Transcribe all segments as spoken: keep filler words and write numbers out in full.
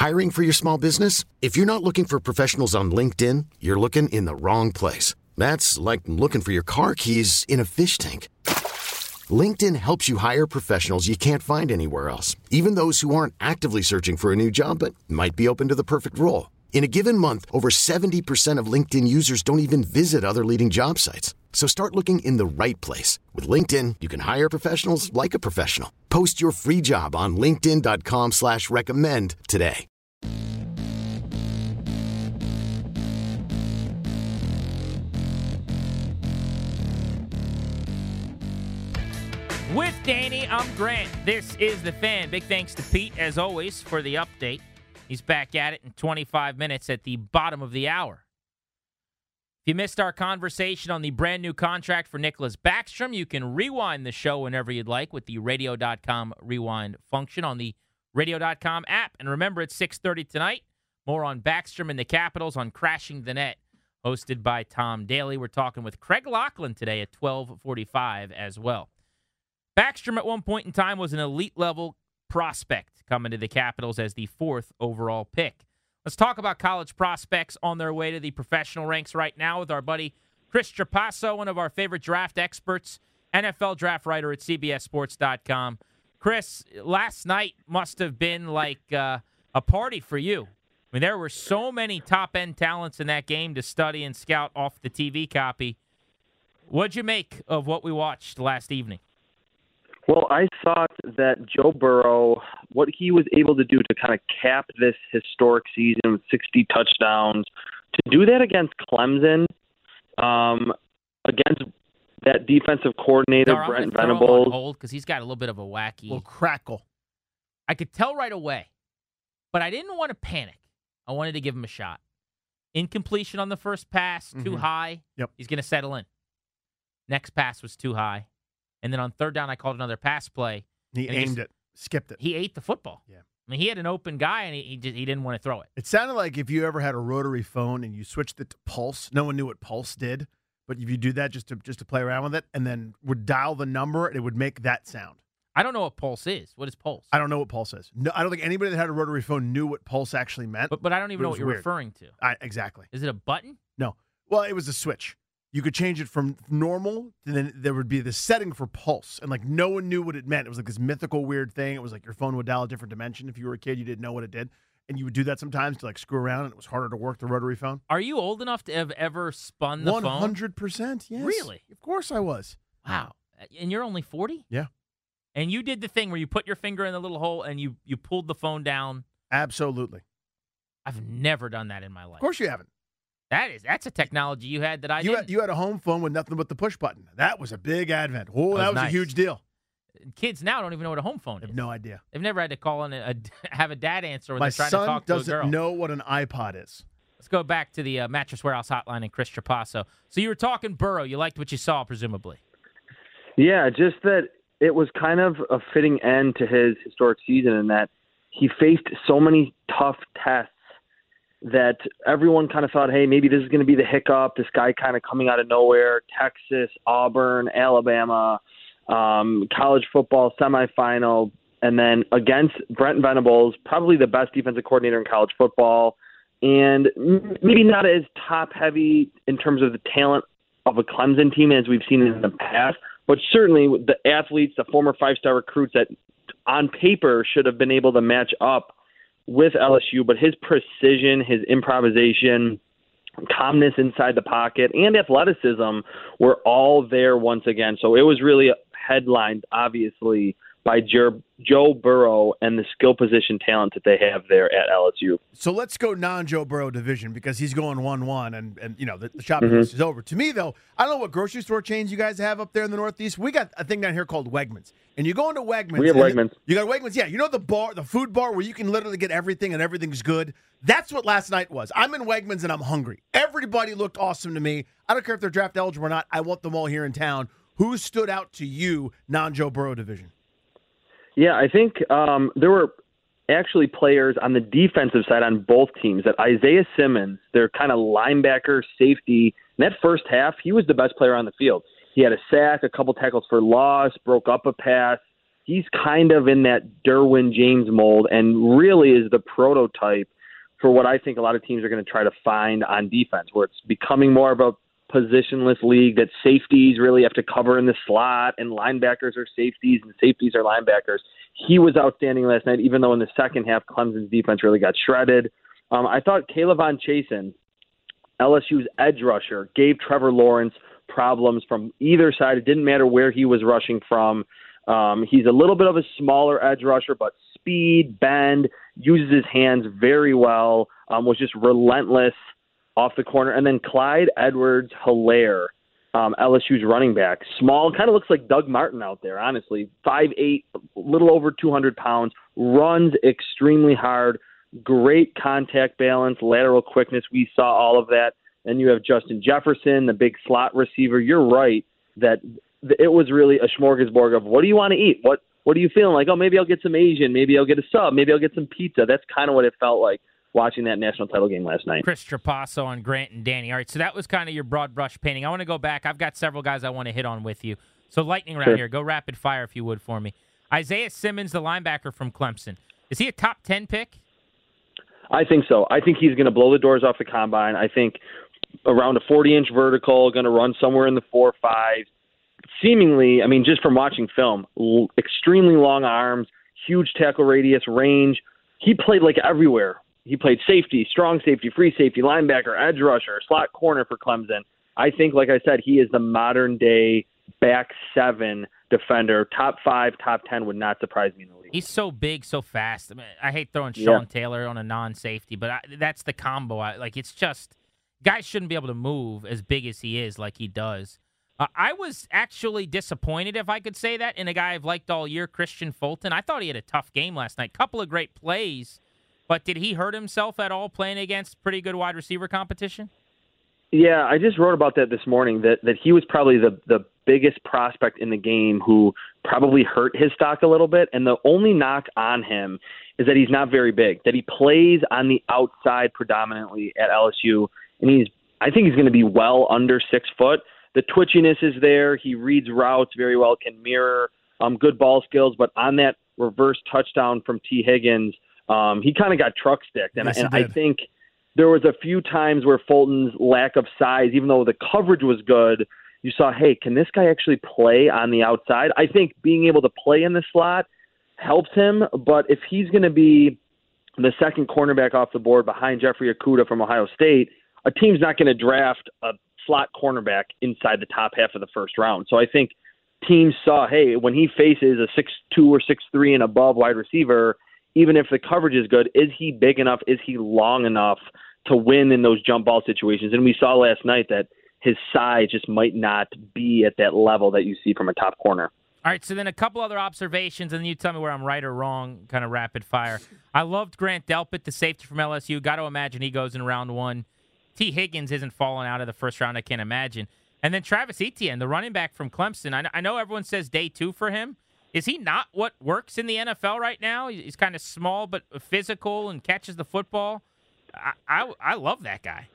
Hiring for your small business? If you're not looking for professionals on LinkedIn, you're looking in the wrong place. That's like looking for your car keys in a fish tank. LinkedIn helps you hire professionals you can't find anywhere else, even those who aren't actively searching for a new job but might be open to the perfect role. In a given month, over seventy percent of LinkedIn users don't even visit other leading job sites. So start looking in the right place. With LinkedIn, you can hire professionals like a professional. Post your free job on linkedin.com slash recommend today. With Danny, I'm Grant. This is The Fan. Big thanks to Pete, as always, for the update. He's back at it in twenty-five minutes at the bottom of the hour. If you missed our conversation on the brand new contract for Nicholas Backstrom, you can rewind the show whenever you'd like with the radio dot com rewind function on the radio dot com app. And remember, it's six thirty tonight. More on Backstrom and the Capitals on Crashing the Net, hosted by Tom Daly. We're talking with Craig Laughlin today at twelve forty-five as well. Backstrom at one point in time was an elite-level prospect coming to the Capitals as the fourth overall pick. Let's talk about college prospects on their way to the professional ranks right now with our buddy Chris Trapasso, one of our favorite draft experts, N F L draft writer at C B S Sports dot com. Chris, last night must have been like uh, a party for you. I mean, there were so many top-end talents in that game to study and scout off the T V copy. What'd you make of what we watched last evening? Well, I thought that Joe Burrow, what he was able to do to kind of cap this historic season with sixty touchdowns, to do that against Clemson, um, against that defensive coordinator, No, Brent throw him on Venables. hold because he's got a little bit of a wacky little crackle. I could tell right away, but I didn't want to panic. I wanted to give him a shot. Incompletion on the first pass, too Mhm. high. Yep. He's going to settle in. Next pass was too high. And then on third down, I called another pass play. He and he aimed just- it, skipped it. He ate the football. Yeah. I mean, he had an open guy, and he he, just, he didn't want to throw it. It sounded like if you ever had a rotary phone and you switched it to Pulse, no one knew what Pulse did, but if you do that just to just to play around with it and then would dial the number, it would make that sound. I don't know what Pulse is. What is Pulse? I don't know what Pulse is. No, I don't think anybody that had a rotary phone knew what Pulse actually meant. But, but I don't even It know was what you're weird. referring to. I, exactly. Is it a button? No. Well, it was a switch. You could change it from normal, and then there would be this setting for Pulse, and like no one knew what it meant. It was like this mythical weird thing. It was like your phone would dial a different dimension. If you were a kid, you didn't know what it did, and you would do that sometimes to like screw around, and it was harder to work the rotary phone. Are you old enough to have ever spun the One phone? hundred percent. Yes. Really? Of course I was. Wow. And you're only forty? Yeah. And you did the thing where you put your finger in the little hole and you, you pulled the phone down. Absolutely. I've never done that in my life. Of course you haven't. That is that's a technology you had that I You didn't. had, you had a home phone with nothing but the push button. That was a big advent. Oh, That that was was nice. a huge deal. Kids now don't even know what a home phone I is. have no idea. They've never had to call in a, a have a dad answer when My they're trying to son talk to a doesn't girl. know what an iPod is. Let's go back to the uh, Mattress Warehouse Hotline and Chris Trapasso. So you were talking Burrow. You liked what you saw, presumably. Yeah, just that it was kind of a fitting end to his historic season in that he faced so many tough tests that everyone kind of thought, hey, maybe this is going to be the hiccup, this guy kind of coming out of nowhere, Texas, Auburn, Alabama, um, college football semifinal, and then against Brent Venables, probably the best defensive coordinator in college football, and maybe not as top-heavy in terms of the talent of a Clemson team as we've seen in the past, but certainly the athletes, the former five-star recruits that on paper should have been able to match up with L S U, but his precision, his improvisation, calmness inside the pocket, and athleticism were all there once again. So it was really headlined, obviously, by Joe, Joe Burrow and the skill position talent that they have there at L S U. So let's go non-Joe Burrow division because he's going one one, and, and you know, the, the shopping Mm-hmm. list is over. To me, though, I don't know what grocery store chains you guys have up there in the Northeast. We got a thing down here called Wegmans. And you go into Wegmans. We have and Wegmans. You got Wegmans, yeah. You know the bar, the food bar where you can literally get everything and everything's good? That's what last night was. I'm in Wegmans and I'm hungry. Everybody looked awesome to me. I don't care if they're draft eligible or not. I want them all here in town. Who stood out to you, non-Joe Burrow division? Yeah, I think um, there were actually players on the defensive side on both teams. That Isaiah Simmons, their kind of linebacker, safety, in that first half, he was the best player on the field. He had a sack, a couple tackles for loss, broke up a pass, he's kind of in that Derwin James mold and really is the prototype for what I think a lot of teams are going to try to find on defense, where it's becoming more of a positionless league, that safeties really have to cover in the slot and linebackers are safeties and safeties are linebackers. He was outstanding last night, even though in the second half Clemson's defense really got shredded. Um, I thought Kayvon Chasen, L S U's edge rusher, gave Trevor Lawrence problems from either side. It didn't matter where he was rushing from. Um, he's a little bit of a smaller edge rusher, but speed, bend, uses his hands very well, um, was just relentless off the corner. And then Clyde Edwards-Helaire, um, L S U's running back, small, kind of looks like Doug Martin out there, honestly, five eight, a little over two hundred pounds, runs extremely hard, great contact balance, lateral quickness. We saw all of that. And you have Justin Jefferson, the big slot receiver. You're right that it was really a smorgasbord of what do you want to eat? What what are you feeling like? Oh, maybe I'll get some Asian. Maybe I'll get a sub. Maybe I'll get some pizza. That's kind of what it felt like watching that national title game last night. Chris Trapasso on Grant and Danny. All right, so that was kind of your broad brush painting. I want to go back. I've got several guys I want to hit on with you. So lightning round Sure. here. Go rapid fire if you would for me. Isaiah Simmons, the linebacker from Clemson. Is he a top ten pick? I think so. I think he's going to blow the doors off the combine. I think around a forty-inch vertical, going to run somewhere in the four or five. Seemingly, I mean, just from watching film, l- extremely long arms, huge tackle radius, range. He played like everywhere. He played safety, strong safety, free safety, linebacker, edge rusher, slot corner for Clemson. I think, like I said, he is the modern-day back seven defender. Top five, top ten would not surprise me in the league. He's so big, so fast. I, mean, I hate throwing Sean Yeah. Taylor on a non-safety, but I, that's the combo. I, like, it's just guys shouldn't be able to move as big as he is like he does. Uh, I was actually disappointed, if I could say that, in a guy I've liked all year, Christian Fulton. I thought he had a tough game last night. Couple of great plays, but did he hurt himself at all playing against pretty good wide receiver competition? Yeah, I just wrote about that this morning, that, that he was probably the, the biggest prospect in the game who probably hurt his stock a little bit. And the only knock on him is that he's not very big, that he plays on the outside predominantly at L S U. And he's, I think he's going to be well under six foot. The twitchiness is there. He reads routes very well, can mirror, um, good ball skills. But on that reverse touchdown from T. Higgins, um, he kind of got truck sticked. And, Yes, and he I did. think there was a few times where Fulton's lack of size, even though the coverage was good, you saw, hey, can this guy actually play on the outside? I think being able to play in the slot helps him. But if he's going to be the second cornerback off the board behind Jeffrey Okudah from Ohio State, a team's not going to draft a slot cornerback inside the top half of the first round. So I think teams saw, hey, when he faces a six two or six three and above wide receiver, even if the coverage is good, is he big enough? Is he long enough to win in those jump ball situations? And we saw last night that his size just might not be at that level that you see from a top corner. All right, so then a couple other observations, and then you tell me where I'm right or wrong, kind of rapid fire. I loved Grant Delpit, the safety from L S U. Got to imagine he goes in round one. T. Higgins isn't falling out of the first round, I can't imagine. And then Travis Etienne, the running back from Clemson. I, I know everyone says day two for him. Is he not what works in the N F L right now? He's kind of small but physical and catches the football. I, I, I love that guy.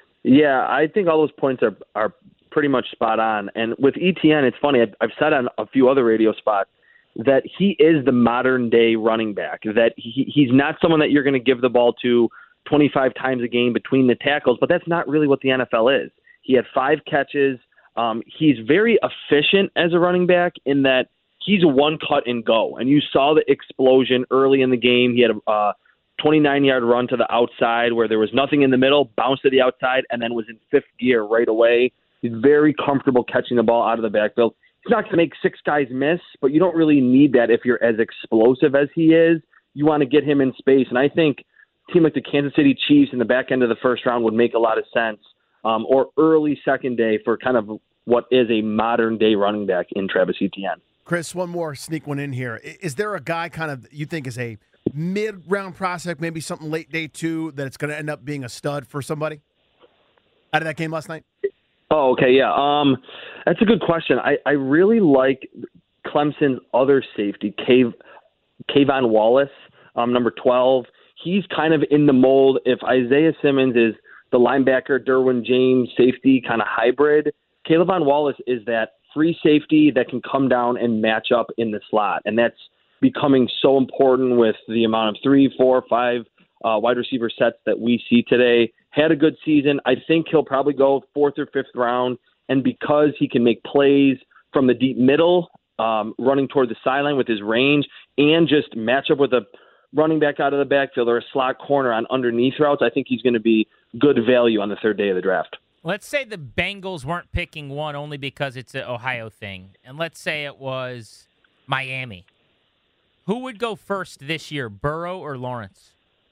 Yeah, I think all those points are are pretty much spot on. And with Etienne, it's funny, I've, I've said on a few other radio spots that he is the modern-day running back, that he, he's not someone that you're going to give the ball to twenty-five times a game between the tackles, but that's not really what the N F L is. He had five catches. Um, he's very efficient as a running back in that he's a one cut and go. And you saw the explosion early in the game. He had a uh, twenty-nine-yard run to the outside where there was nothing in the middle, bounced to the outside, and then was in fifth gear right away. He's very comfortable catching the ball out of the backfield. He's not going to make six guys miss, but you don't really need that if you're as explosive as he is. You want to get him in space. And I think a team like the Kansas City Chiefs in the back end of the first round would make a lot of sense, um, or early second day for kind of what is a modern-day running back in Travis Etienne. Chris, one more, sneak one in here. I- Is there a guy kind of you think is a mid-round prospect, maybe something late day two, that it's going to end up being a stud for somebody out of that game last night? Oh, okay, yeah. Um, that's a good question. I, I really like Clemson's other safety, Cav- Kayvon Wallace, um, number twelve. He's kind of in the mold. If Isaiah Simmons is the linebacker, Derwin James safety kind of hybrid, Kayvon Wallace is that free safety that can come down and match up in the slot. And that's becoming so important with the amount of three, four, five uh, wide receiver sets that we see today. Had a good season. I think he'll probably go fourth or fifth round. And because he can make plays from the deep middle, um, running toward the sideline with his range, and just match up with a running back out of the backfield or a slot corner on underneath routes, I think he's going to be good value on the third day of the draft. Let's say the Bengals weren't picking one only because it's an Ohio thing, and let's say it was Miami. Who would go first this year, Burrow or Lawrence?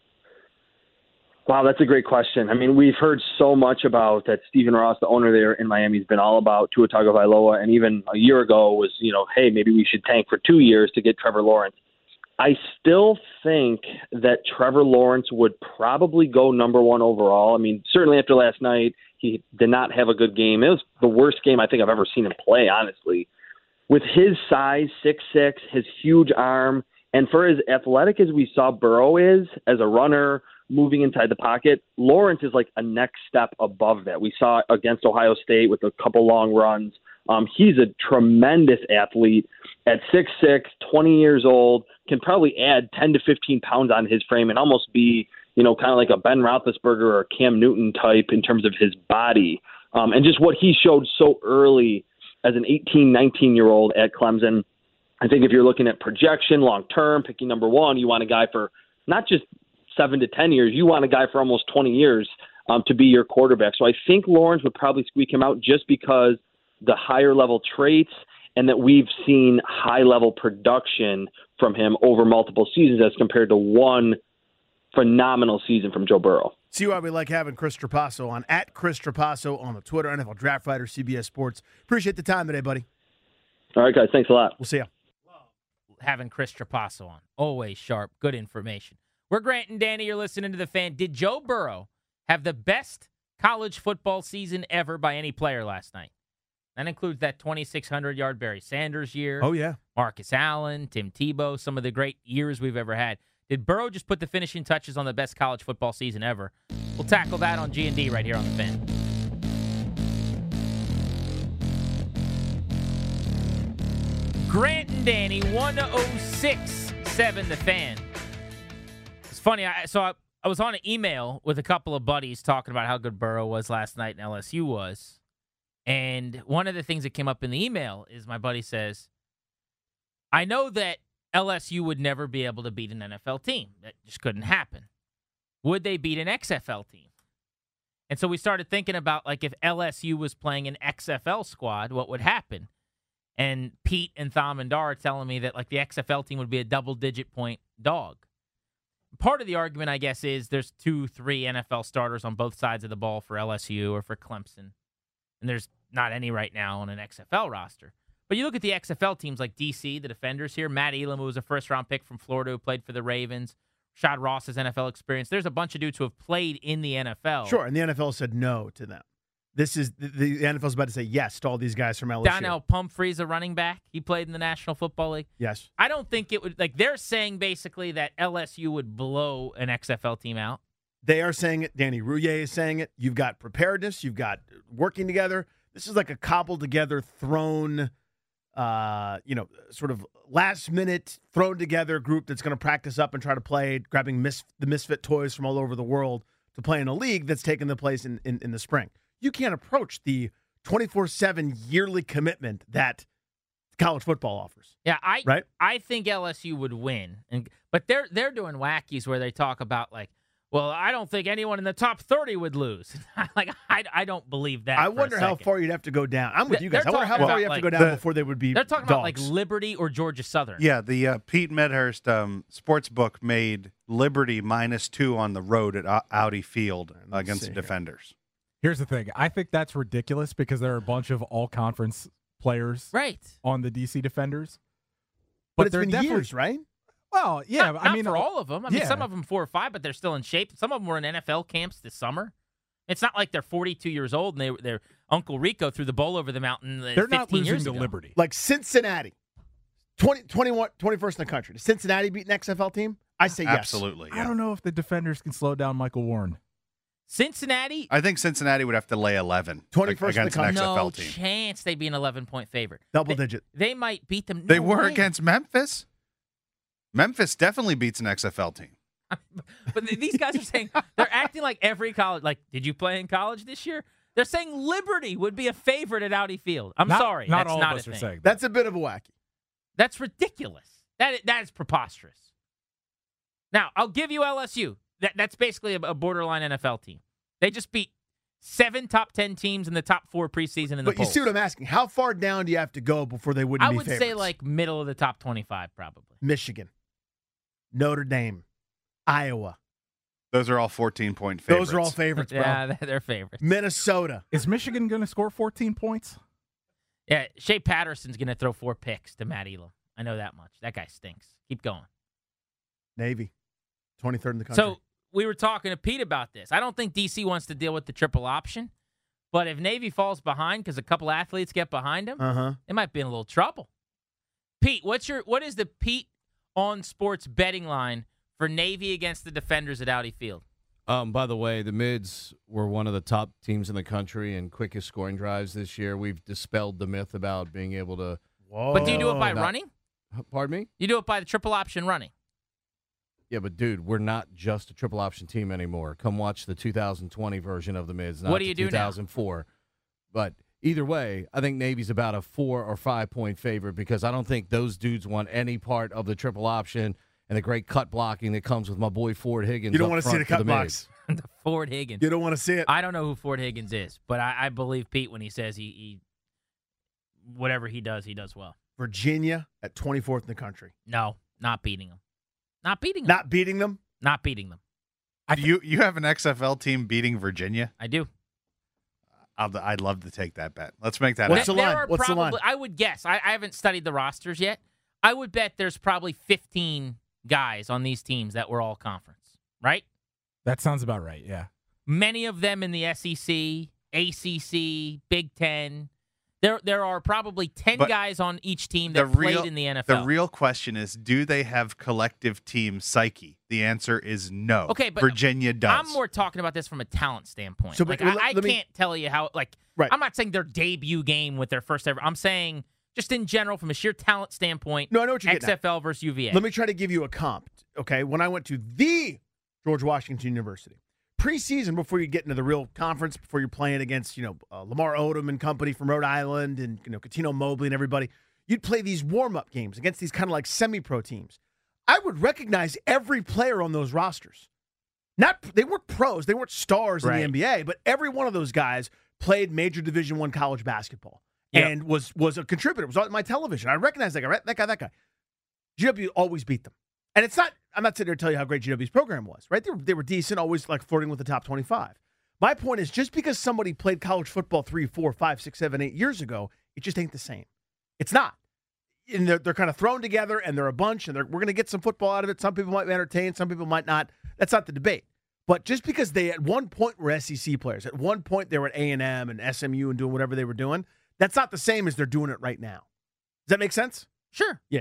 Wow, that's a great question. I mean, we've heard so much about that. Stephen Ross, the owner there in Miami, has been all about Tua Tagovailoa, and even a year ago was, you know, hey, maybe we should tank for two years to get Trevor Lawrence. I still think that Trevor Lawrence would probably go number one overall. I mean, certainly after last night, he did not have a good game. It was the worst game I think I've ever seen him play, honestly. With his size, six six, his huge arm, and for as athletic as we saw Burrow is as a runner, moving inside the pocket, Lawrence is like a next step above that. We saw it against Ohio State with a couple long runs. Um, he's a tremendous athlete at six six, twenty years old, can probably add ten to fifteen pounds on his frame and almost be, you know, kind of like a Ben Roethlisberger or a Cam Newton type in terms of his body. Um, and just what he showed so early as an eighteen, nineteen-year-old at Clemson. I think if you're looking at projection long-term, picking number one, you want a guy for not just seven to ten years. You want a guy for almost twenty years um, to be your quarterback. So I think Lawrence would probably squeak him out just because the higher level traits and that we've seen high level production from him over multiple seasons as compared to one phenomenal season from Joe Burrow. See why we like having Chris Trapasso on, at Chris Trapasso on the Twitter, N F L Draft Writer, C B S Sports. Appreciate the time today, buddy. All right, guys. Thanks a lot. We'll see you. Having Chris Trapasso on. Always sharp, good information. We're Grant and Danny. You're listening to The Fan. Did Joe Burrow have the best college football season ever by any player last night? That includes that twenty-six hundred yard Barry Sanders year. Oh, yeah. Marcus Allen, Tim Tebow, some of the great years we've ever had. Did Burrow just put the finishing touches on the best college football season ever? We'll tackle that on G and D right here on The Fan. Grant and Danny, one oh six point seven The Fan. It's funny. I, so I, I was on an email with a couple of buddies talking about how good Burrow was last night and L S U was. And one of the things that came up in the email is my buddy says, I know that L S U would never be able to beat an N F L team. That just couldn't happen. Would they beat an X F L team? And so we started thinking about, like, if L S U was playing an X F L squad, what would happen? And Pete and Thom and Dar are telling me that, like, the X F L team would be a double-digit point dog. Part of the argument, I guess, is there's two, three N F L starters on both sides of the ball for L S U or for Clemson. And there's not any right now on an X F L roster. But you look at the X F L teams like D C, the defenders here, Matt Elam, who was a first-round pick from Florida who played for the Ravens, Rashad Ross's N F L experience. There's a bunch of dudes who have played in the N F L. Sure, and the N F L said no to them. This is the, the N F L's about to say yes to all these guys from L S U. Donnell Pumphrey's a running back. He played in the National Football League. Yes. I don't think it would, like, they're saying basically that L S U would blow an X F L team out. They are saying it. Danny Rouillet is saying it. You've got preparedness. You've got working together. This is like a cobbled together, thrown, uh, you know, sort of last minute thrown together group that's going to practice up and try to play, grabbing mis- the misfit toys from all over the world to play in a league that's taking the place in, in, in the spring. You can't approach the twenty-four seven yearly commitment that college football offers. Yeah, I right? I think L S U would win, and but they're they're doing wackies where they talk about, like, well, I don't think anyone in the top thirty would lose. Like, I, I don't believe that. I wonder how far you'd have to go down. I'm with you guys. I wonder how far you have to go down the, before they would be They're talking dogs. about, like, Liberty or Georgia Southern. Yeah, the uh, Pete Medhurst um, Sportsbook made Liberty minus two on the road at Audi Field uh, against the Defenders. Here's the thing. I think that's ridiculous because there are a bunch of all-conference players right. on the D C Defenders. But, but it's been years, right? Well, yeah. Not, I mean, not for all of them. I mean, yeah. some of them four or five, but they're still in shape. Some of them were in N F L camps this summer. It's not like they're forty-two years old and they, they're Uncle Rico threw the ball over the mountain uh, they're not losing years to ago. Liberty. Like Cincinnati, twenty, twenty-one, twenty-first in the country. Does Cincinnati beat an X F L team? I say yes. Absolutely. Yeah. I don't know if the Defenders can slow down Michael Warren. Cincinnati, I think Cincinnati would have to lay eleven twenty-first in the against an country. X F L no team. chance they'd be an eleven-point favorite. Double they, digit. They might beat them. They No were way. against Memphis. Memphis definitely beats an X F L team. But th- these guys are saying, they're acting like every college, like, did you play in college this year? They're saying Liberty would be a favorite at Audi Field. I'm Not- sorry. Not that's all not of a us are thing. saying that. That's a bit of a wacky. That's ridiculous. That that is preposterous. Now, I'll give you L S U. That that's basically a, a borderline N F L team. They just beat seven top ten teams in the top four preseason in the But you polls. see what I'm asking? How far down do you have to go before they wouldn't I be would favorites? say like middle of the top twenty-five, probably. Michigan, Notre Dame, Iowa. Those are all fourteen-point favorites. Those are all favorites, bro. Yeah, they're- they're favorites. Minnesota. Is Michigan going to score fourteen points? Yeah, Shea Patterson's going to throw four picks to Matt Elam. I know that much. That guy stinks. Keep going. Navy, twenty-third in the country. So we were talking to Pete about this. I don't think D C wants to deal with the triple option, but if Navy falls behind because a couple athletes get behind him, uh-huh. they might be in a little trouble. Pete, what's your what is the Pete on Sports betting line for Navy against the Defenders at Audi Field? Um, by the way, the Mids were one of the top teams in the country and quickest scoring drives this year. We've dispelled the myth about being able to. Whoa. But do you do it by not- running? Pardon me? You do it by the triple option running. Yeah, but dude, we're not just a triple option team anymore. Come watch the two thousand twenty version of the Mids, not What do the you do now? two thousand four. But either way, I think Navy's about a four or five point favorite because I don't think those dudes want any part of the triple option and the great cut blocking that comes with my boy Ford Higgins. You don't up want to see front the for cut the box. Mids. the Ford Higgins. You don't want to see it. I don't know who Ford Higgins is, but I, I believe Pete when he says he, he whatever he does, he does well. Virginia at twenty-fourth in the country. No, not beating them. Not beating them. Not beating them? Not beating them. Do you you have an X F L team beating Virginia? I do. I'd, I'd love to take that bet. Let's make that What's happen. the There line? are What's the probably, line? I would guess. I, I haven't studied the rosters yet. I would bet there's probably fifteen guys on these teams that were all conference, right? That sounds about right, yeah. Many of them in the S E C, A C C, Big Ten. There, there are probably ten But guys on each team the that played real- in the N F The L. real question is, do they have collective team psyche? The answer is no. Okay, but Virginia does. I'm more talking about this from a talent standpoint. So, like, but let- I, I let me- can't tell you how. Like, Right. I'm not saying their debut game with their first ever. I'm saying just in general, from a sheer talent standpoint. No, I know what you're X getting at. F L versus U V A. Let me try to give you a comp. Okay, when I went to the George Washington University preseason, before you get into the real conference, before you're playing against you know uh, Lamar Odom and company from Rhode Island and you know Catino Mobley and everybody, you'd play these warm up games against these kind of like semi pro teams. I would recognize every player on those rosters. Not they weren't pros, they weren't stars in Right. the N B A, but every one of those guys played major Division One college basketball Yep. and was was a contributor. Was on my television. I recognized that guy, right? That guy, that guy. G W always beat them. And it's not, I'm not sitting here to tell you how great G W's program was, right? They were, they were decent, always like flirting with the top twenty-five. My point is just because somebody played college football three, four, five, six, seven, eight years ago, it just ain't the same. It's not. And they're, they're kind of thrown together and they're a bunch and they're, we're going to get some football out of it. Some people might be entertained, some people might not. That's not the debate. But just because they at one point were S E C players, at one point they were at A and M and S M U and doing whatever they were doing, that's not the same as they're doing it right now. Does that make sense? Sure. Yeah.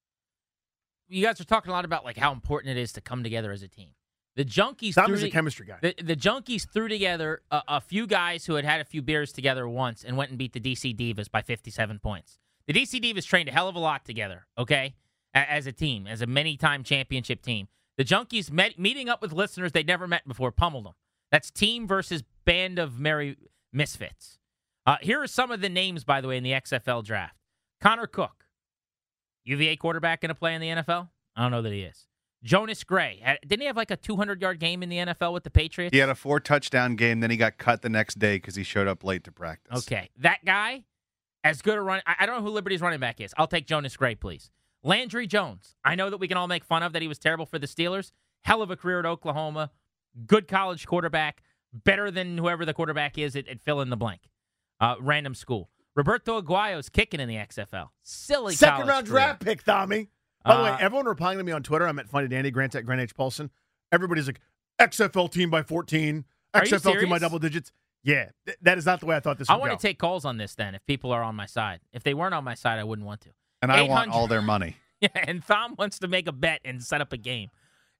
You guys are talking a lot about like how important it is to come together as a team. The Junkies Tom threw is a the- chemistry guy. The, the Junkies threw together a, a few guys who had had a few beers together once and went and beat the D C Divas by fifty-seven points. The D C Divas trained a hell of a lot together, okay, a- as a team, as a many-time championship team. The Junkies met, meeting up with listeners they'd never met before, pummeled them. That's team versus band of merry misfits. Uh, here are some of the names, by the way, in the X F L draft. Connor Cook, U V A quarterback, going to play in the N F L? I don't know that he is. Jonas Gray. Had, didn't he have like a two hundred yard game in the N F L with the Patriots? He had a four touchdown game, then he got cut the next day because he showed up late to practice. Okay. That guy, as good a run. I, I don't know who Liberty's running back is. I'll take Jonas Gray, please. Landry Jones. I know that we can all make fun of that he was terrible for the Steelers. Hell of a career at Oklahoma. Good college quarterback. Better than whoever the quarterback is at, at fill in the blank. Uh, random school. Roberto Aguayo's kicking in the X F L. Silly Second college round career. draft pick, Tommy. By the way, Uh, everyone replying to me on Twitter, I'm at Funny Dandy, Grant at Grant H. Paulson. Everybody's like, X F L team by fourteen, Are X you F L team by serious? double digits. Yeah, th- that is not the way I thought this would I want go. to take calls on this then if people are on my side. If they weren't on my side, I wouldn't want to. And I eight want hundred all their money. Yeah, and Thom wants to make a bet and set up a game.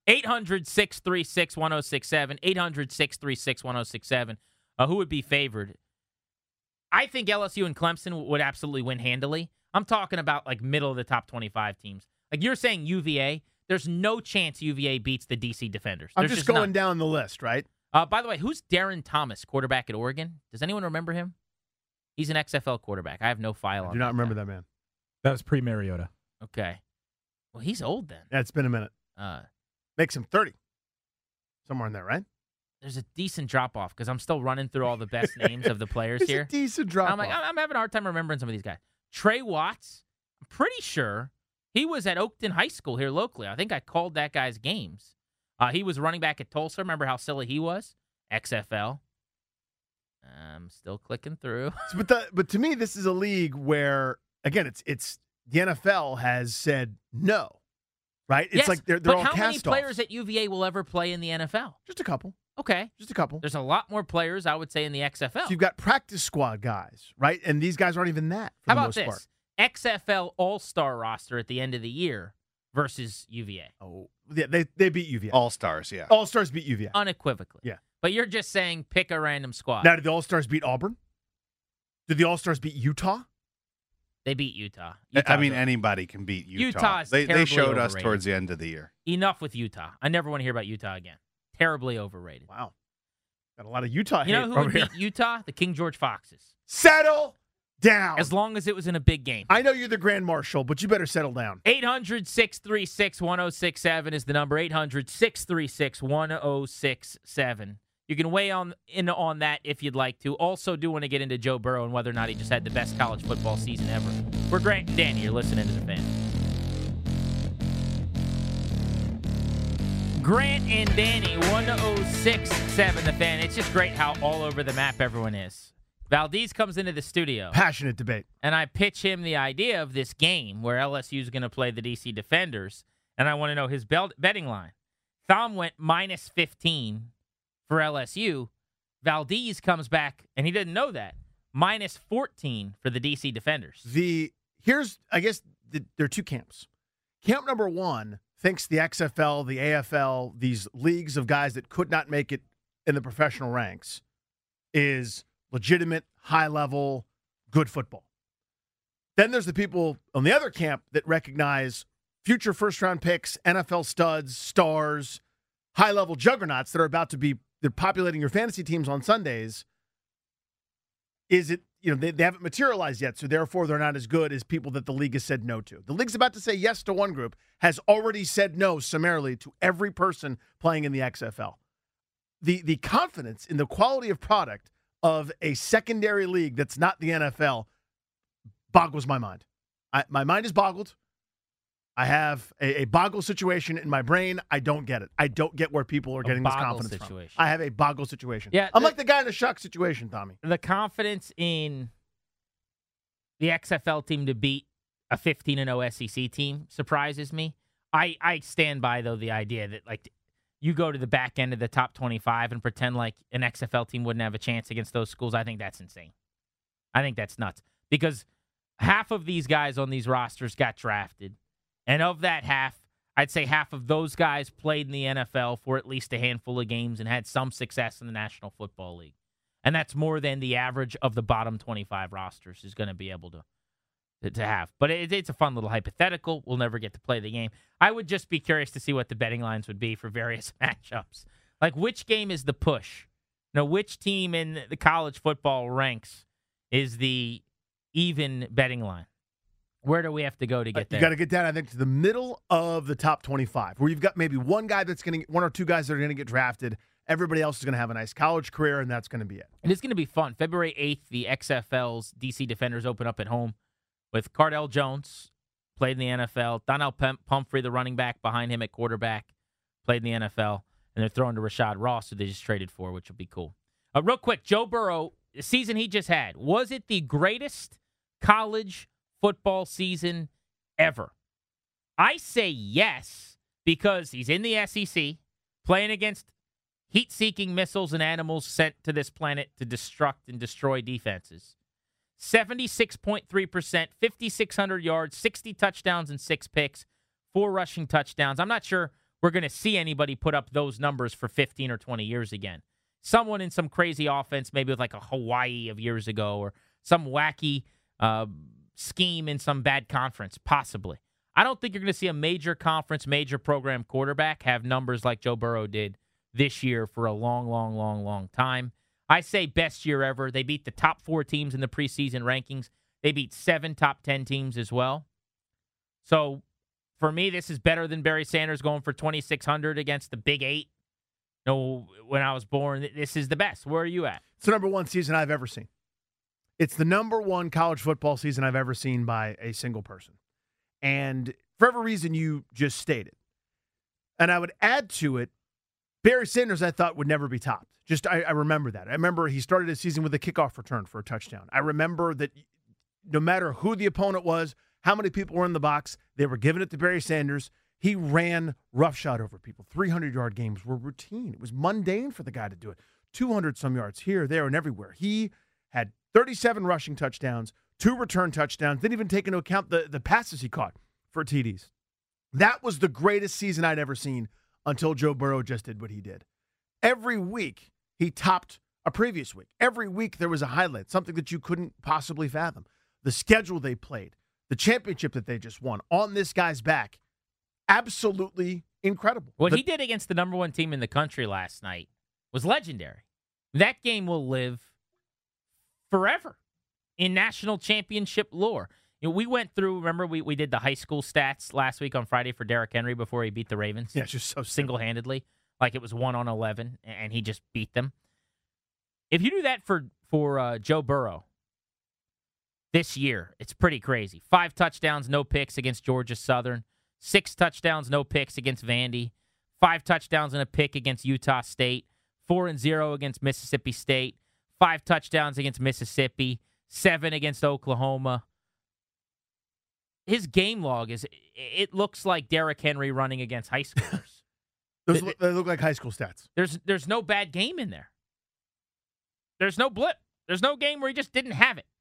eight hundred, six three six, one oh six seven. eight hundred, six three six, one oh six seven. Uh, who would be favored? I think L S U and Clemson would absolutely win handily. I'm talking about like middle of the top twenty-five teams. Like you're saying U V A, there's no chance U V A beats the D C Defenders. I'm There's just, just going none. down the list, right? Uh, by the way, who's Darren Thomas, quarterback at Oregon? Does anyone remember him? He's an X F L quarterback. I have no file I on do not that remember guy. that man. That was pre-Mariota. Okay. Well, he's old then. Yeah, it's been a minute. Uh, Makes him thirty. Somewhere in there, right? there's a decent drop-off because I'm still running through all the best names of the players It's here. a decent drop I'm like, off. I'm I'm having a hard time remembering some of these guys. Trey Watts, I'm pretty sure he was at Oakton High School here locally. I think I called that guy's games. Uh, he was running back at Tulsa. Remember how silly he was? X F L. I'm still clicking through. But the, but to me, this is a league where again, it's it's the N F L has said no, right? It's yes, like they're they're but all how many cast-offs. players at U V A will ever play in the N F L? Just a couple, Okay, just a couple. there's a lot more players I would say in the X F L. So you've got practice squad guys, right? And these guys aren't even that. For How the about most this? part. X F L All-Star roster at the end of the year versus U V A. Oh, yeah, they they beat U V A. All Stars, yeah. All Stars beat U V A. Unequivocally. Yeah. But you're just saying pick a random squad. Now, did the All Stars beat Auburn? Did the All Stars beat Utah? They beat Utah. I Utah's mean, a- anybody can beat Utah. Utah's they they terribly showed us overrated. towards the end of the year. Enough with Utah. I never want to hear about Utah again. Terribly overrated. Wow, got a lot of Utah You know hate who over would here. beat Utah? The King George Foxes. Settle down. As long as it was in a big game. I know you're the Grand Marshal, but you better settle down. eight hundred, six three six, one oh six seven is the number. eight hundred, six three six, one oh six seven. You can weigh on in on that if you'd like to. Also do want to get into Joe Burrow and whether or not he just had the best college football season ever. We're Grant and Danny. You're listening to The Fan. Grant and Danny, one oh six seven The Fan. It's just great how all over the map everyone is. Valdez comes into the studio. Passionate debate. And I pitch him the idea of this game where L S U is going to play the D C Defenders, and I want to know his belt betting line. Thom went minus fifteen for L S U. Valdez comes back, and he didn't know that, minus fourteen for the D C Defenders. The here's I guess the, there are two camps. Camp number one thinks the X F L, the A F L, these leagues of guys that could not make it in the professional ranks is legitimate, high level, good football. Then there's the people on the other camp that recognize future first round picks, N F L studs, stars, high level juggernauts that are about to be they're populating your fantasy teams on Sundays. Is it, you know, they, they haven't materialized yet, so therefore they're not as good as people that the league has said no to. The league's about to say yes to one group, has already said no summarily to every person playing in the X F L. The the confidence in the quality of product of a secondary league that's not the N F L boggles my mind. I, my mind is boggled. I have a, a boggle situation in my brain. I don't get it. I don't get where people are getting this boggle confidence situation. from. I have a boggle situation. Yeah, I'm the- like the guy in a shock situation, Tommy. The confidence in the X F L team to beat a fifteen and oh S E C team surprises me. I, I stand by, though, the idea that, like, you go to the back end of the top twenty-five and pretend like an X F L team wouldn't have a chance against those schools. I think that's insane. I think that's nuts because half of these guys on these rosters got drafted. And of that half, I'd say half of those guys played in the N F L for at least a handful of games and had some success in the National Football League. And that's more than the average of the bottom twenty-five rosters is going to be able to, to, to have. But it, it's a fun little hypothetical. We'll never get to play the game. I would just be curious to see what the betting lines would be for various matchups. Like, which game is the push? You know, which team in the college football ranks is the even betting line? Where do we have to go to get there? You got to get down, I think, to the middle of the top twenty-five, where you've got maybe one guy that's going to, one or two guys that are going to get drafted. Everybody else is going to have a nice college career, and that's going to be it. And it's going to be fun. February eighth, the X F L's D C Defenders open up at home with Cardell Jones, played in the N F L. Donnell Pum- Pumphrey, the running back behind him at quarterback, played in the N F L. And they're throwing to Rashad Ross, who they just traded for, which will be cool. Uh, real quick, Joe Burrow, the season he just had, was it the greatest college football season ever? I say yes, because he's in the S E C, playing against heat-seeking missiles and animals sent to this planet to destruct and destroy defenses. seventy-six point three percent, fifty-six hundred yards, sixty touchdowns and six picks, four rushing touchdowns. I'm not sure we're going to see anybody put up those numbers for fifteen or twenty years again. Someone in some crazy offense, maybe with like a Hawaii of years ago, or some wacky uh, scheme in some bad conference, possibly. I don't think you're going to see a major conference, major program quarterback have numbers like Joe Burrow did this year for a long, long, long, long time. I say best year ever. They beat the top four teams in the preseason rankings. They beat seven top ten teams as well. So for me, this is better than Barry Sanders going for twenty-six hundred against the Big Eight. No, when I was born, this is the best. Where are you at? It's the number one season I've ever seen. It's the number one college football season I've ever seen by a single person. And for every reason you just stated. And I would add to it, Barry Sanders, I thought, would never be topped. Just, I, I remember that. I remember he started his season with a kickoff return for a touchdown. I remember that no matter who the opponent was, how many people were in the box, they were giving it to Barry Sanders. He ran roughshod over people. three hundred-yard games were routine. It was mundane for the guy to do it. two hundred some yards here, there, and everywhere. He had thirty-seven rushing touchdowns, two return touchdowns, didn't even take into account the, the passes he caught for T Ds. That was the greatest season I'd ever seen until Joe Burrow just did what he did. Every week, he topped a previous week. Every week, there was a highlight, something that you couldn't possibly fathom. The schedule they played, the championship that they just won on this guy's back, absolutely incredible. What the, he did against the number one team in the country last night was legendary. That game will live forever in national championship lore. You know, we went through, remember, we, we did the high school stats last week on Friday for Derrick Henry before he beat the Ravens? Yeah, it's just so single-handedly. Like it was one on eleven, and he just beat them. If you do that for, for uh, Joe Burrow this year, it's pretty crazy. Five touchdowns, no picks against Georgia Southern. Six touchdowns, no picks against Vandy. Five touchdowns and a pick against Utah State. Four and zero against Mississippi State. Five touchdowns against Mississippi. Seven against Oklahoma. His game log is, it looks like Derrick Henry running against high schoolers. Those look, they look like high school stats. There's there's no bad game in there. There's no blip. There's no game where he just didn't have it.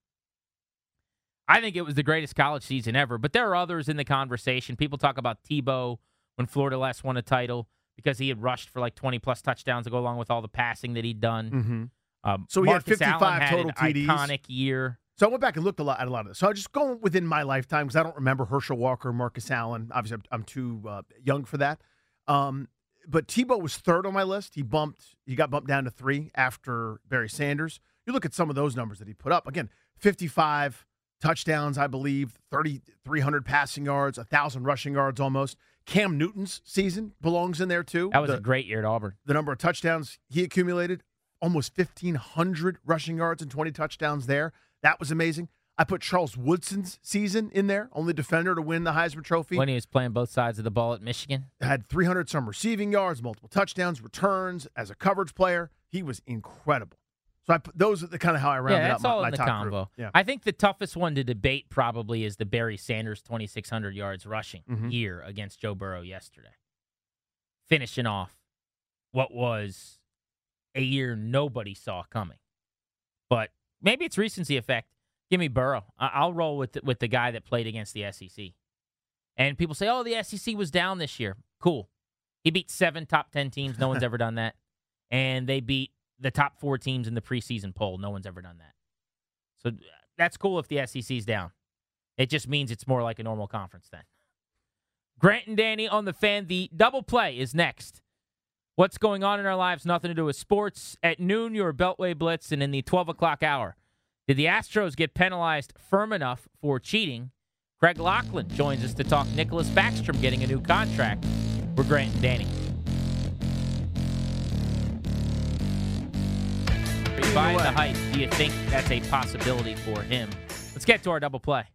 I think it was the greatest college season ever, but there are others in the conversation. People talk about Tebow when Florida last won a title because he had rushed for like twenty-plus touchdowns to go along with all the passing that he'd done. Mm-hmm. Um, so he Marcus had fifty-five Allen had total an T Ds. Iconic year. So I went back and looked a lot at a lot of this. So I just go within my lifetime because I don't remember Herschel Walker, Marcus Allen. Obviously, I'm, I'm too uh, young for that. Um, but Tebow was third on my list. He bumped. He got bumped down to three after Barry Sanders. You look at some of those numbers that he put up. Again, fifty-five touchdowns, I believe, thirty-three hundred passing yards, one thousand rushing yards almost. Cam Newton's season belongs in there, too. That was the, a great year at Auburn. The number of touchdowns he accumulated, almost fifteen hundred rushing yards and twenty touchdowns there. That was amazing. I put Charles Woodson's season in there, only defender to win the Heisman Trophy. When he was playing both sides of the ball at Michigan. Had three hundred some receiving yards, multiple touchdowns, returns as a coverage player. He was incredible. So I put, those are the kind of how I rounded yeah, that's out my, all my in the top combo. group. Yeah. I think the toughest one to debate probably is the Barry Sanders twenty-six hundred yards rushing Mhm. year against Joe Burrow yesterday. Finishing off what was a year nobody saw coming. But maybe it's recency effect. Give me Burrow. I- I'll roll with the, with the guy that played against the S E C. And people say, oh, the S E C was down this year. Cool. He beat seven top ten teams. No one's ever done that. And they beat the top four teams in the preseason poll. No one's ever done that. So that's cool if the S E C's down. It just means it's more like a normal conference then. Grant and Danny on the Fan. The double play is next. What's going on in our lives? Nothing to do with sports. At noon, your Beltway Blitz, and in the twelve o'clock hour, did the Astros get penalized firm enough for cheating? Craig Laughlin joins us to talk Nicholas Backstrom getting a new contract. We're Grant and Danny. Buying the hype, do you think that's a possibility for him? Let's get to our double play.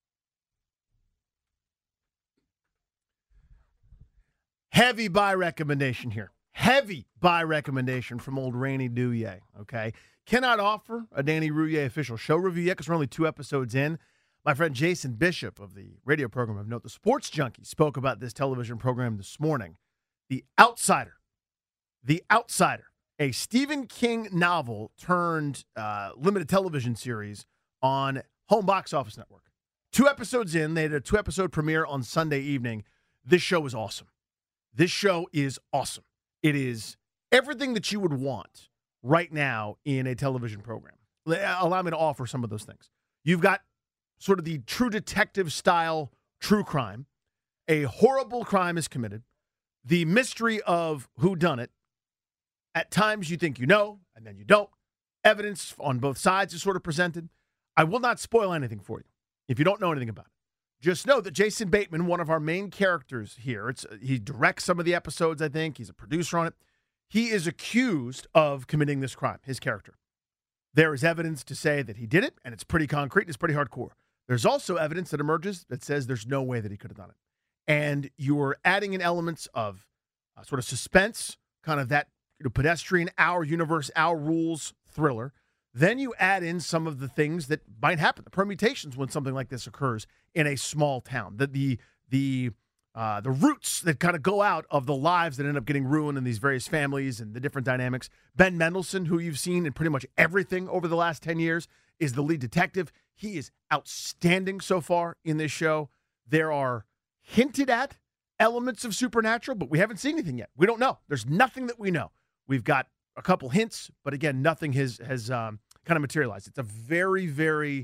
Heavy buy recommendation here. Heavy buy recommendation from old Rainy Douye, okay? Cannot offer a Danny Rouillet official show review yet because we're only two episodes in. My friend Jason Bishop of the radio program of Note, the Sports Junkie, spoke about this television program this morning. The Outsider. The Outsider. A Stephen King novel turned uh, limited television series on Home Box Office Network. Two episodes in. They had a two-episode premiere on Sunday evening. This show was awesome. This show is awesome. It is everything that you would want right now in a television program. Allow me to offer some of those things. You've got sort of the true detective style true crime. A horrible crime is committed. The mystery of who done it. At times you think you know, and then you don't. Evidence on both sides is sort of presented. I will not spoil anything for you if you don't know anything about it. Just know that Jason Bateman, one of our main characters here, it's he directs some of the episodes, I think. He's a producer on it. He is accused of committing this crime, his character. There is evidence to say that he did it, and it's pretty concrete, it's pretty hardcore. There's also evidence that emerges that says there's no way that he could have done it. And you're adding in elements of uh, sort of suspense, kind of that you know, pedestrian, our universe, our rules thriller. Then you add in some of the things that might happen, the permutations when something like this occurs in a small town, the the the uh, the roots that kind of go out of the lives that end up getting ruined in these various families and the different dynamics. Ben Mendelsohn, who you've seen in pretty much everything over the last ten years, is the lead detective. He is outstanding so far in this show. There are hinted at elements of supernatural, but we haven't seen anything yet. We don't know. There's nothing that we know. We've got a couple hints, but again, nothing has has um, kind of materialized. It's a very, very,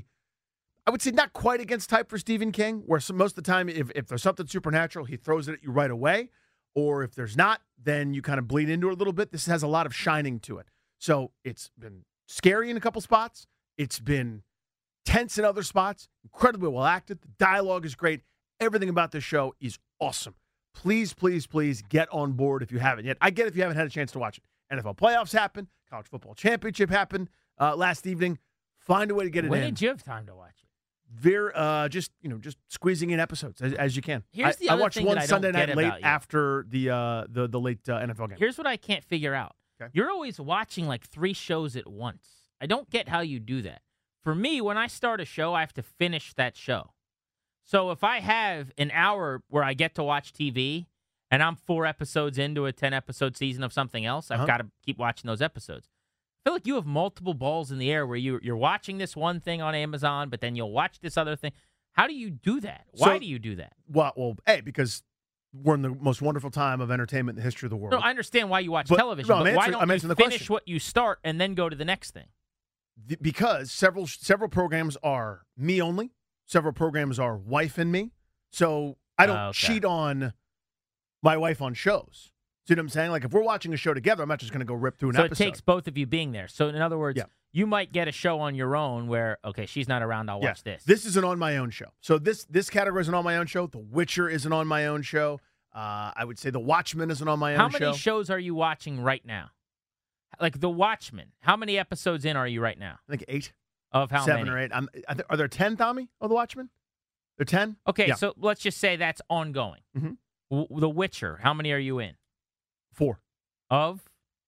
I would say not quite against type for Stephen King, where some, most of the time, if, if there's something supernatural, he throws it at you right away. Or if there's not, then you kind of bleed into it a little bit. This has a lot of shining to it. So it's been scary in a couple spots. It's been tense in other spots. Incredibly well acted. The dialogue is great. Everything about this show is awesome. Please, please, please get on board if you haven't yet. I get it if you haven't had a chance to watch it. N F L playoffs happen. College football championship happened uh, last evening. Find a way to get it when in. When did you have time to watch it? Very, uh, just you know, just squeezing in episodes as, as you can. Here's the I, other I watched thing one that I Sunday don't night get late about you. after the uh, the the late uh, N F L game. Here's what I can't figure out. Okay. You're always watching like three shows at once. I don't get how you do that. For me, when I start a show, I have to finish that show. So if I have an hour where I get to watch T V and I'm four episodes into a ten-episode season of something else, I've Uh-huh. got to keep watching those episodes. I feel like you have multiple balls in the air where you, you're watching this one thing on Amazon, but then you'll watch this other thing. How do you do that? Why So- do you do that? Well, well, A, because we're in the most wonderful time of entertainment in the history of the world. No, I understand why you watch But- television, no, I'm but why answering- don't I'm you answering the finish question. what you start and then go to the next thing? The- because several several programs are me only. Several programs are wife and me. So I don't Oh, okay. cheat on my wife on shows. See what I'm saying? Like if we're watching a show together, I'm not just going to go rip through an So episode. it takes both of you being there. So in other words, Yeah. you might get a show on your own where, okay, she's not around, I'll Yeah. watch this. This is an on my own show. So this this category is an on my own show. The Witcher is an on my own show. Uh, I would say The Watchmen is an on my How own many show. shows are you watching right now? Like The Watchmen, how many episodes in are you right now? I think eight, Of how seven many? or eight. I'm, are, there, are there ten, Tommy, of The Watchmen? There ten? Okay, Yeah. so let's just say that's ongoing. Mhm. W- the Witcher, how many are you in? Four, Of?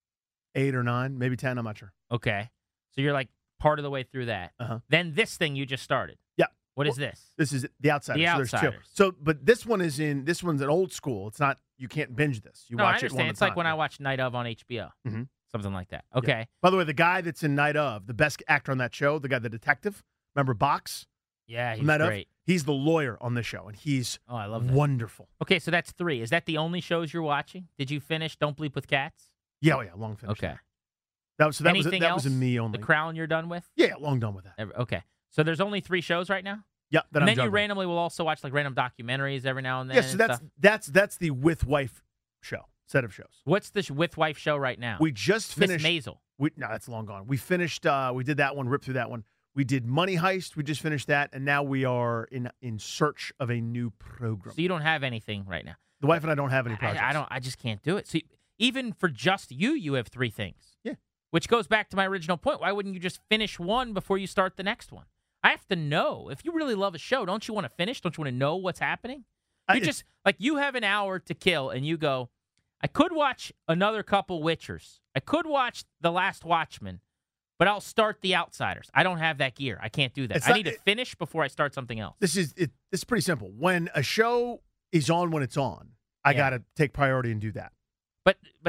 eight or nine, maybe ten. I'm not sure. Okay. So you're like part of the way through that. Uh-huh. Then this thing you just started. Yeah. What is this? This is The Outsiders. The so there's two. Outsiders. So, but this one is in. This one's an old school. It's not. You can't binge this. You no, I watch it understand. one at It's a like time. when I watch Night of on H B O. Mhm. Something like that. Okay. By the way, the guy that's in Night of, the best actor on that show, the guy, the detective. Remember Box? Yeah, he's Night of? great. He's the lawyer on this show, and he's Oh, I love that. wonderful. Okay, so that's three. Is that the only shows you're watching? Did you finish Don't Bleep with Cats? Yeah, oh yeah, long finish. Okay. That was so that Anything was that else? was a me only. The Crown you're done with? Yeah, long done with that. Every- Okay. So there's only three shows right now? Yeah, that and I'm then you juggling. randomly will also watch like random documentaries every now and then. Yeah, so and that's stuff. that's that's the with wife show set of shows. What's the sh- with wife show right now? We just Miss finished. Maisel. We, no, that's long gone. We finished. Uh, we did that one. Ripped through that one. We did Money Heist. We just finished that, and now we are in in search of a new program. So you don't have anything right now. The wife and I don't have any I, projects. I don't. I just can't do it. So even for just you, you have three things. Yeah. Which goes back to my original point. Why wouldn't you just finish one before you start the next one? I have to know. If you really love a show, don't you want to finish? Don't you want to know what's happening? I- You just like you have an hour to kill, and you go. I could watch another couple Witchers. I could watch The Last Watchman, but I'll start The Outsiders. I don't have that gear. I can't do that. It's I not- need to it- finish before I start something else. This is it. This is pretty simple. When a show is on when it's on, I Yeah. got to take priority and do that. But but it,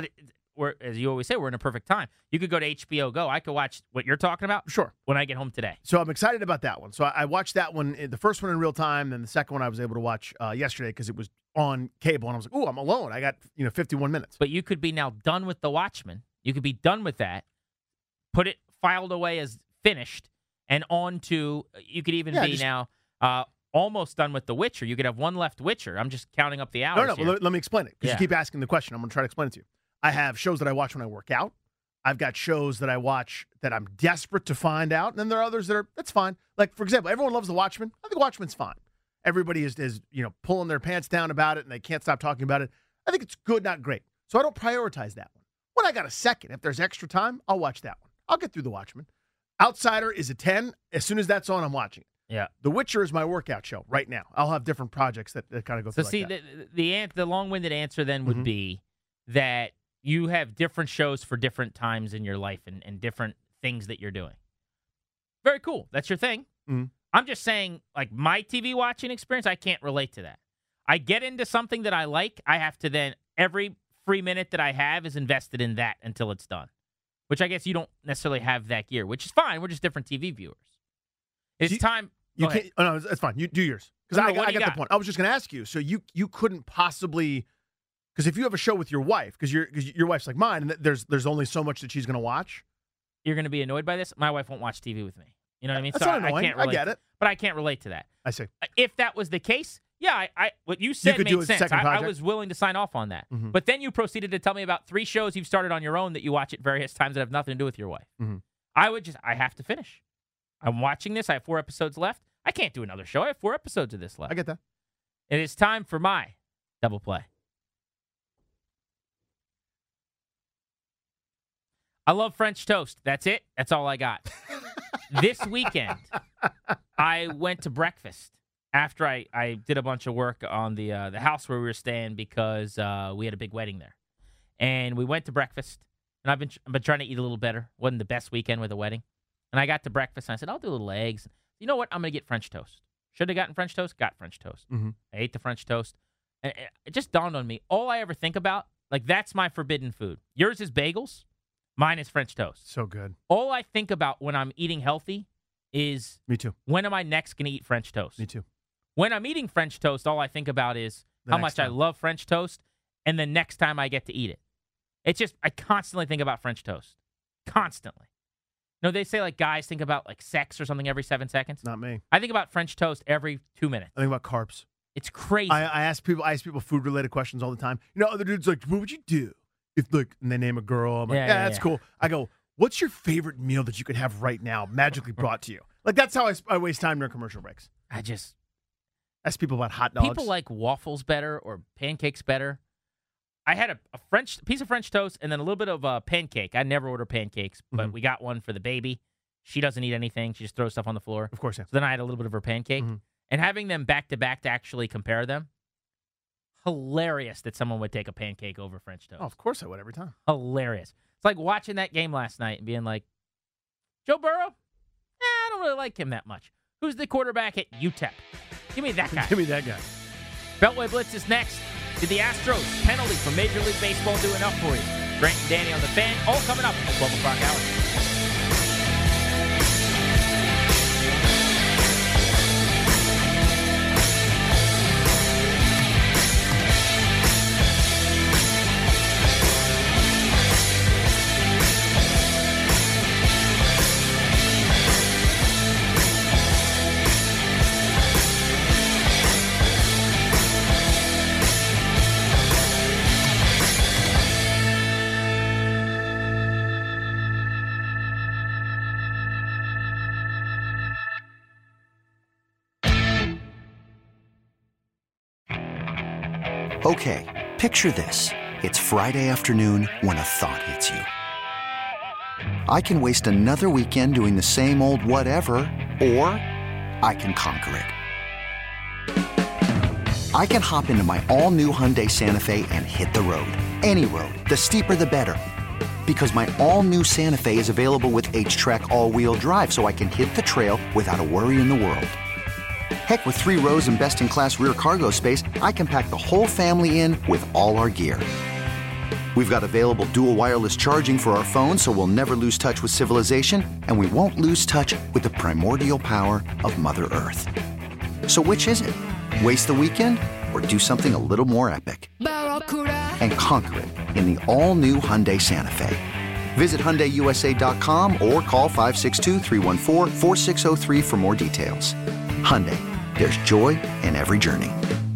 we're, as you always say, we're in a perfect time. You could go to H B O Go. I could watch what you're talking about Sure. when I get home today. So I'm excited about that one. So I, I watched that one, the first one in real time, then the second one I was able to watch uh, yesterday because it was on cable, and I was like, "Ooh, I'm alone. I got you know fifty-one minutes." But you could be now done with The Watchmen. You could be done with that, put it filed away as finished, and on to, you could even Yeah, be just- now uh, almost done with The Witcher. You could have one left Witcher. I'm just counting up the hours No, no. here. Well, let, let me explain it because Yeah. you keep asking the question. I'm going to try to explain it to you. I have shows that I watch when I work out. I've got shows that I watch that I'm desperate to find out, and then there are others that are that's fine. Like for example, everyone loves The Watchmen. I think Watchmen's fine. Everybody is is you know pulling their pants down about it, and they can't stop talking about it. I think it's good, not great. So I don't prioritize that one. When I got a second, if there's extra time, I'll watch that one. I'll get through The Watchmen. Outsider is a ten. As soon as that's on, I'm watching it. Yeah. The Witcher is my workout show right now. I'll have different projects that, that kind of go So through see, like that. the the, an- the long-winded answer then would Mhm. be that you have different shows for different times in your life and, and different things that you're doing. Very cool. That's your thing. Mhm. I'm just saying, like, my T V watching experience, I can't relate to that. I get into something that I like, I have to then, every free minute that I have is invested in that until it's done. Which I guess you don't necessarily have that gear, which is fine. We're just different T V viewers. It's You- time. You go ahead. can't. Oh no, that's fine. You do yours because No, no, I, what I do you got the got? point. I was just going to ask you. So you you couldn't possibly because if you have a show with your wife because your because your wife's like mine and there's there's only so much that she's going to watch. You're going to be annoyed by this. My wife won't watch T V with me. You know what I mean? That's so not I, I annoying. can't I relate. get it. But I can't relate to that. I see. If that was the case, yeah, I, I what you said could made do a sense. second I, I project. was willing to sign off on that. Mhm. But then you proceeded to tell me about three shows you've started on your own that you watch at various times that have nothing to do with your wife. Mhm. I would just, I have to finish. I'm watching this. I have four episodes left. I can't do another show. I have four episodes of this left. I get that. It is time for my double play. I love French toast. That's it. That's all I got. This weekend, I went to breakfast after I, I did a bunch of work on the uh, the house where we were staying because uh, we had a big wedding there. And we went to breakfast, and I've been, I've been trying to eat a little better. Wasn't the best weekend with a wedding. And I got to breakfast, and I said, I'll do little eggs. You know what? I'm going to get French toast. Should have gotten French toast, got French toast. Mhm. I ate the French toast. And it just dawned on me, all I ever think about, like, that's my forbidden food. Yours is bagels. Mine is French toast. So good. All I think about when I'm eating healthy is Me too. when am I next going to eat French toast? Me too. When I'm eating French toast, all I think about is The how next much I time. love French toast and the next time I get to eat it. It's just, I constantly think about French toast. Constantly. No, they say like guys think about like sex or something every seven seconds. Not me. I think about French toast every two minutes. I think about carbs. It's crazy. I, I ask people. I ask people food related questions all the time. You know, other dudes like, what would you do if like, and they name a girl? I'm like, Yeah, yeah, yeah, that's yeah. cool. I go, what's your favorite meal that you could have right now, magically brought to you? Like that's how I, I waste time during commercial breaks. I just, Ask people about hot dogs. people like waffles better or pancakes better. I had a, a French piece of French toast and then a little bit of a pancake. I never order pancakes, but Mhm. we got one for the baby. She doesn't eat anything. She just throws stuff on the floor. of course, yeah. So then I had a little bit of her pancake. Mhm. And having them back to back to actually compare them, hilarious that someone would take a pancake over French toast. Oh, of course I would every time. Hilarious. It's like watching that game last night and being like, Joe Burrow? Eh, I don't really like him that much. Who's the quarterback at U T E P? Give me that guy. Give me that guy. Beltway Blitz is next. Did the Astros penalty from Major League Baseball do enough for you? Grant and Danny on the Fan, all coming up at twelve o'clock hour. Okay, picture this. It's Friday afternoon when a thought hits you. I can waste another weekend doing the same old whatever, or I can conquer it. I can hop into my all-new Hyundai Santa Fe and hit the road. Any road. The steeper, the better. Because my all-new Santa Fe is available with H-Track all-wheel drive, so I can hit the trail without a worry in the world. Heck, with three rows and best-in-class rear cargo space, I can pack the whole family in with all our gear. We've got available dual wireless charging for our phones, so we'll never lose touch with civilization, and we won't lose touch with the primordial power of Mother Earth. So which is it? Waste the weekend or do something a little more epic? And conquer it in the all-new Hyundai Santa Fe. Visit Hyundai U S A dot com or call five six two, three one four, four six zero three for more details. Hyundai, there's joy in every journey.